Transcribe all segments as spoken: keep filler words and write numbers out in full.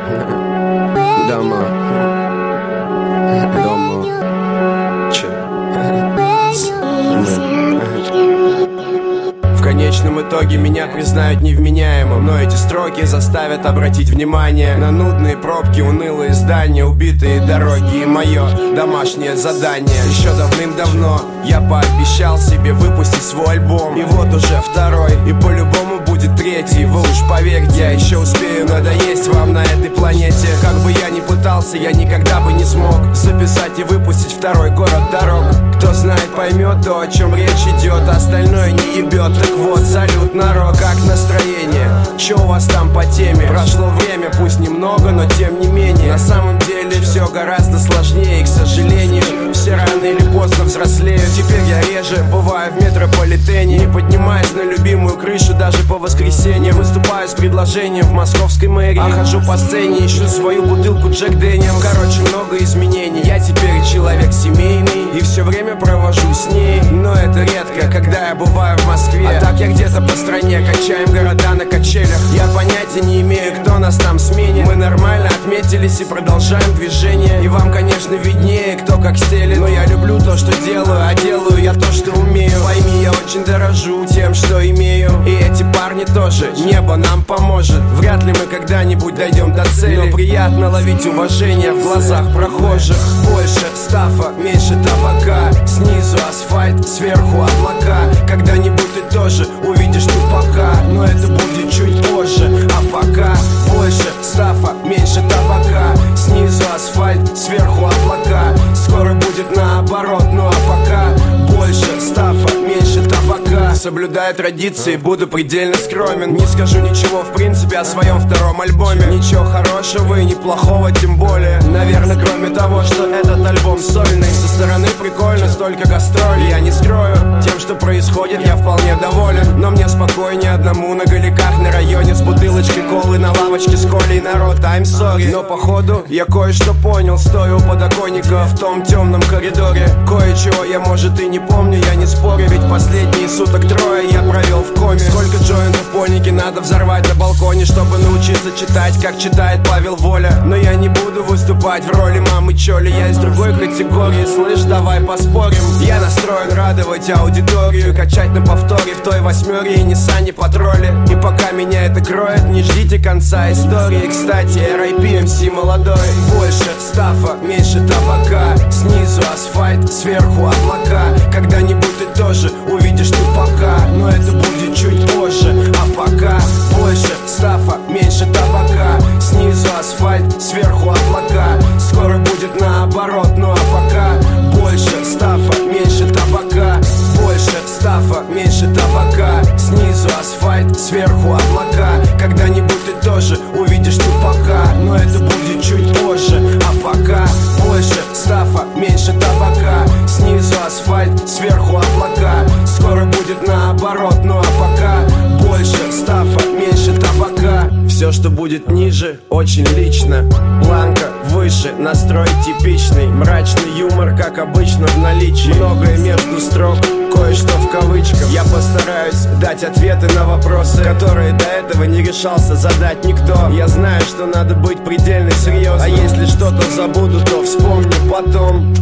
Дома. Дома. Че? В конечном итоге меня признают невменяемым, но эти строки заставят обратить внимание на нудные пробки, унылые здания, убитые дороги и мое домашнее задание. Еще давным-давно я пообещал себе выпустить свой альбом, и вот уже второй, и по-любому будет третий. Вы уж поверьте, я еще успею надоесть вам на этой планете. Как бы я ни пытался, я никогда бы не смог записать и выпустить второй город дорог. Кто знает, поймет то, о чем речь идет, остальное не ебет. Так вот, салют, народ, как настроение? Че у вас там по теме? Прошло время, пусть немного, но тем не менее. На самом деле все гораздо сложнее, и, к сожалению, все рано или поздно взрослеют. Теперь я реже бываю в метрополитене, не поднимаюсь на любимую крышу даже по воскресеньям. Выступаю с предложением в московской мэрии, а хожу по сцене, ищу свою бутылку Джек Дэниел. Короче, много изменений, я теперь человек семейный и все время провожу с ней. Но это редко, когда я бываю в Москве, а так я где-то по стране качаем города на качелях. Я понятия не имею, кто нас там сменит. Мы нормально отметились и продолжаем движение. И вам, конечно, виднее, кто как стелит, но я люблю то, что делаю, а делаю я то, что умею. Пойми, я очень дорожу тем, что имею, и эти парни тоже. Небо нам поможет. Вряд ли мы когда-нибудь дойдем до цели, но приятно ловить уважение в глазах прохожих. Больше стафа, меньше табака, снизу асфальт, сверху облака. Когда-нибудь ты тоже увидишь тупака, но это будет чуть позже. А пока больше стафа, меньше табака, снизу асфальт, сверху облака. Скоро будет наоборот, ну а пока больше стафа, меньше табака. Соблюдая традиции, буду предельно скромен. Не скажу ничего в принципе о своем втором альбоме. Ничего хорошего и неплохого тем более. Наверное, кроме того, что этот альбом сольный. Со стороны прикольно, столько гастролей. Я не скрою, тем, что происходит, я вполне доволен. Но мне спокойнее одному на галиках на районе, с бутылочкой колы на лавочке с Колей. Народ, I'm sorry, но походу я кое-что понял, стоя у подоконника в том темном коридоре. Кое-чего я, может, и не помню, я не спорю, ведь последние суток трое я провел в коме. Сколько джойнтов поники надо взорвать на балконе, чтобы научиться читать, как читает Павел Воля. Но я не буду выступать в роли мамы Чоли, я из другой категории, слышь, давай поспорим. Я настроен радовать аудиторию, качать на повторе в той восьмере и Ниссане Патроле. И пока меня это кроет, не ждите конца истории. Кстати, эр ай пи эм си молодой. Больше стафа, меньше табака, снизу асфальт, сверху облака. Когда-нибудь ты тоже увидишь тупака, но это будет чуть позже. А пока больше стафа, меньше табака, снизу асфальт, сверху облака. Скоро будет наоборот, ну а пока больше стафа, меньше табака. Больше стафа, меньше табака, снизу асфальт, сверху облака. Когда-нибудь ты тоже увидишь тупака, но это будет чуть позже. А пока больше стафа, меньше табака, снизу асфальт, сверху облака. Скоро будет наоборот, ну а пока больше стафа, меньше табака. Все, что будет ниже, очень лично. Планка выше, настрой типичный. Мрачный юмор, как обычно, в наличии. Многое между строк, кое-что в кавычках. Я постараюсь дать ответы на вопросы, которые до этого не решался задать никто. Я знаю, что надо быть предельно серьезным, а если что-то забуду, то вспомню потом.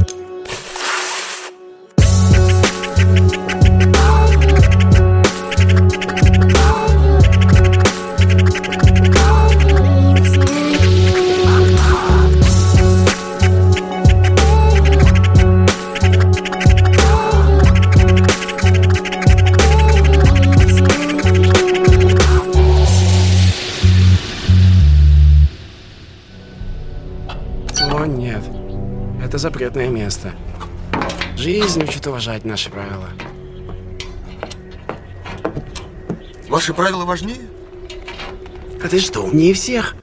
О, нет. Это запретное место. Жизнь учит уважать наши правила. Ваши правила важнее? А ты что, умнее всех?